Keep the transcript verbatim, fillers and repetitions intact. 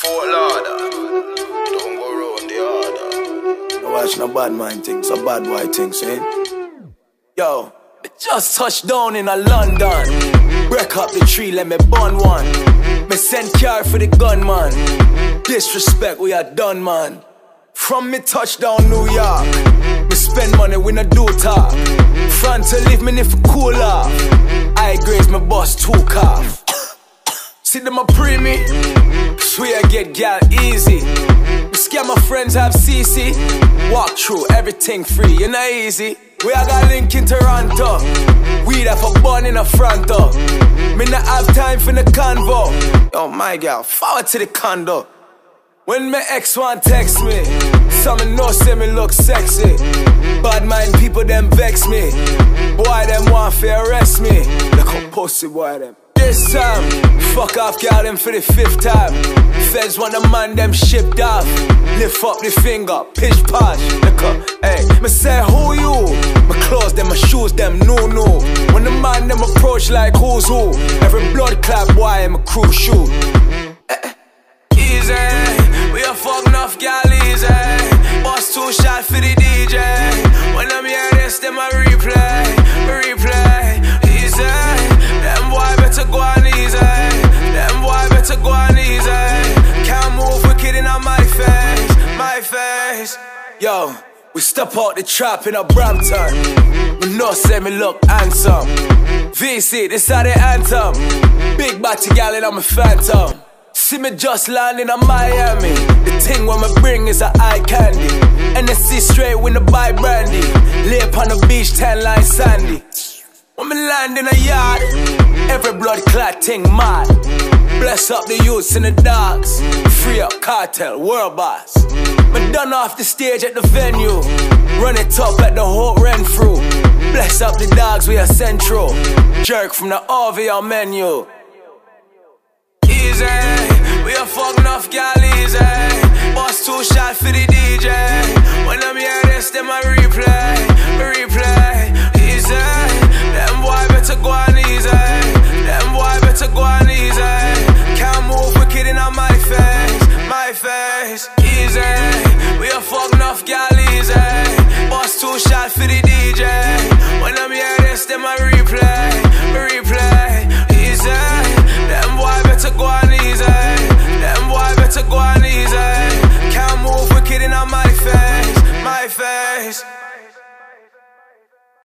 Fort Lauderdale, don't go round the order. I watch no bad mind things, so bad boy things, eh? Yo, I just touched down in a London. Break up the tree, let me burn one. Me send car for the gunman. Disrespect, we are done, man. From me touchdown New York, me spend money, we no do talk. Front to leave me if cool off. I graze my boss two calf. See them a pre me, swear I get gal easy. Me scare my friends have C C. Walk through everything free, you know easy. We a got link in Toronto. Weed have a bun in the front door. Me not have time for the convo. Oh my gal, forward to the condo. When my ex one text me, some know say me look sexy. Bad mind people them vex me. Boy them want to arrest me. Look how pussy boy them. This time, fuck off gal them for the fifth time. Feds want the man them shipped off. Lift up the finger, pitch posh. Look up, hey, me say who you? My clothes them, my shoes them, no no. When the man them approach like who's who. Every blood clap boy in my crew shoot. Eh, easy. We a fuck enough gal easy. Boss two shot for the D J. When I'm hear this, them a replay, replay. Easy, them boy better go on easy. Them boy better go on easy. Can't move wicked in on my face, my face. Yo, we step out the trap in a Brampton. We know say me look handsome. V C, this how the anthem. Big body gal and I'm a phantom. See me just landing in Miami. The thing when me bring is a eye candy. N S C straight when the buy brandy. Lay upon the beach, ten line sandy. When me land in a yard, every blood clot thing mad. Bless up the youths and the dogs. Free up cartel, world boss. Me done off the stage at the venue. Run it up at the whole Renfrew. Bless up the dogs, we are central. Jerk from the R V R menu. Easy, we a fuck enough gal easy. Boss two shot for the D J. When I'm hear this, them a replay, replay.